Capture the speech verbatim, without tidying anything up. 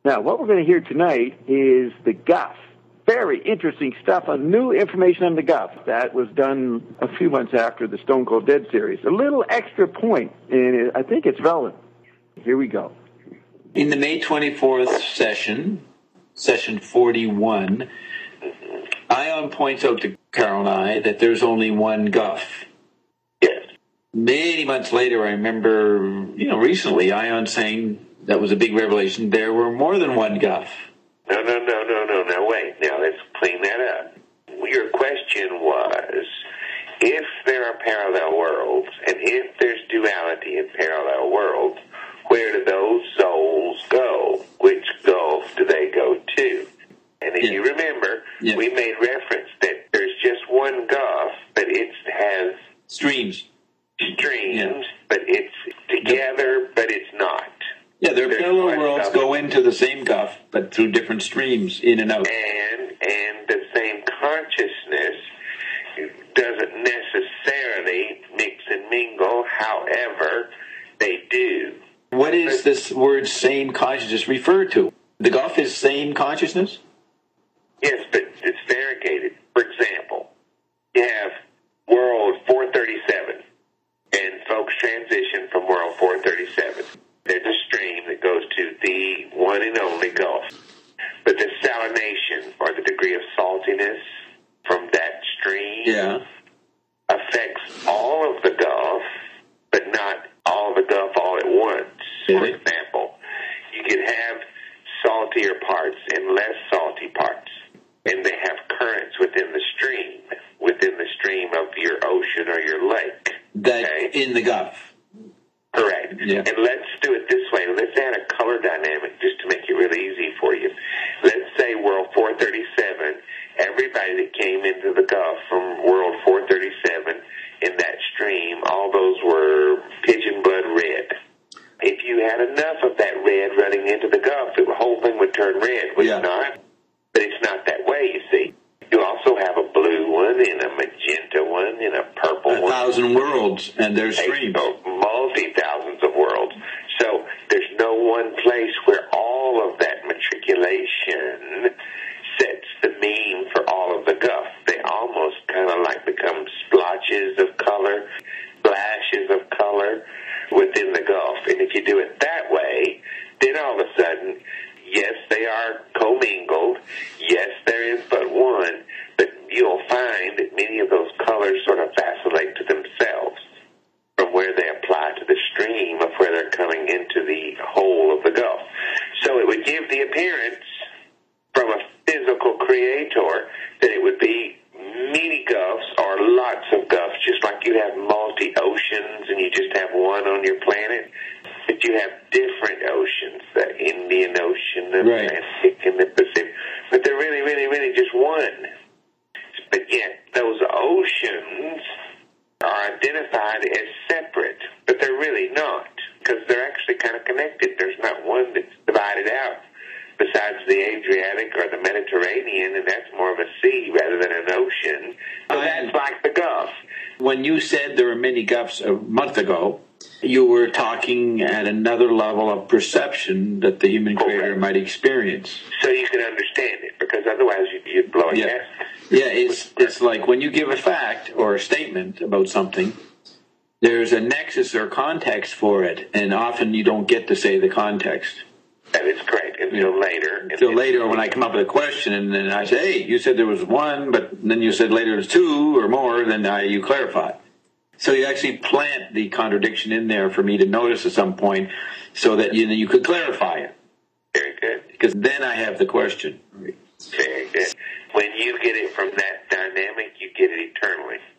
Now, what we're going to hear tonight is the Guff. Very interesting stuff on new information on the Guff. That was done a few months after the Stone Cold Dead series. A little extra point, and I think it's relevant. Here we go. In the May twenty-fourth session, session forty-one, Ion points out to Carol and I that there's only one Guff. Yes. Many months later, I remember, you know, recently, Ion saying that was a big revelation. There were more than one Guff. No, no, no, no, no, no, wait. Now, let's clean that up. Your question was, if there are parallel worlds, and if there's duality in parallel worlds, where do those souls go? Which gulf do they go to? And if yeah. you remember, yeah. we made reference that there's just one gulf, but it has streams. Streams, yeah. but it's together, but it's not. Yeah, their parallel worlds go into the same Guff, but through different streams, in and out. And and the same consciousness doesn't necessarily mix and mingle. However, they do. What is this word "same consciousness" refer to? The Guff is same consciousness? Yes, but it's variegated. For example, you have World four thirty-seven, and folks transition from World four thirty-seven. There's a stream that goes to the one and only Gulf. But the salination, or the degree of saltiness from that stream, yeah. affects all of the Gulf, but not all of the Gulf all at once. Yeah. For example, you can have saltier parts and less salty parts, and they have currents within the stream, within the stream of your ocean or your lake. That okay? In the Gulf. Correct. Yeah. And let's do it this way. Let's add a color dynamic just to make it really easy for you. Let's say World four thirty-seven, everybody that came into the Gulf from World four thirty-seven in that stream, all those were pigeon blood red. If you had enough of that red running into the Gulf, the whole thing would turn red, would yeah. it not? But it's not that way, you see. You also have a blue one and a magenta one and a purple a one. A thousand worlds and their streams. Multi-thousands of worlds. So there's no one place where all of that matriculation sets the mean for all of the Gulf. They almost kind of like become splotches of color, flashes of color within the Gulf. And if you do it that way, then all of a sudden, yes, they are commingled. Yes, there is but one, but you'll find that many of those colors sort of vacillate to themselves from where they apply to the stream of where they're coming into the whole of the Gulf. So it would give the appearance from a physical creator that it would be many Gulfs or lots of Gulfs, just like you have multi-oceans and you just have one on your planet. But you have different oceans, the Indian Ocean, the right. Atlantic, and the Pacific. But they're really, really, really just one. But yet, those oceans are identified as separate, but they're really not, because they're actually kind of connected. There's not one that's divided out besides the Adriatic or the Mediterranean, and that's more of a sea rather than an ocean. So that's like the Gulf. When you said there were many Gulfs a month ago, you were talking at another level of perception that the human creator okay. might experience. So you can understand it, because otherwise you'd blow a yeah. yes. Yeah, it's it's like when you give a fact or a statement about something, there's a nexus or context for it, and often you don't get to say the context. That is correct, until yeah. later. Until later when I come up with a question, and then I say, hey, you said there was one, but then you said later there's two or more, then I, you clarify. So you actually plant the contradiction in there for me to notice at some point so that you, you could clarify it. Very good. Because then I have the question. Very good. When you get it from that dynamic, you get it eternally.